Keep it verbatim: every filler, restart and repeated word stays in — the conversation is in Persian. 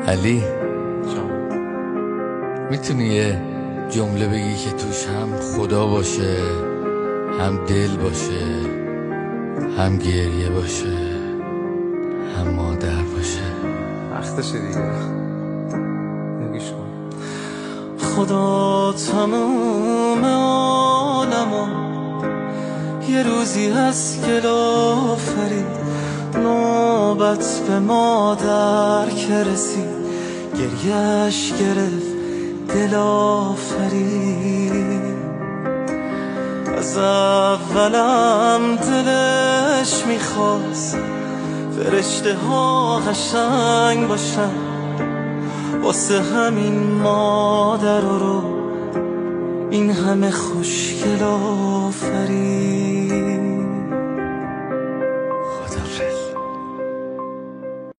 علی میتونی یه جمله بگی که توش هم خدا باشه، هم دل باشه، هم گریه باشه، هم مادر باشه؟ وقتشه دیگه. نگیش کن. خدا تموم عالمو یه روزی هست که لافرید، نوبت به مادر که رسید گریهش گرفت دل آفرید. از اولم دلش میخواست فرشته ها قشنگ باشن، واسه همین مادر رو این همه خوشگل آفرید.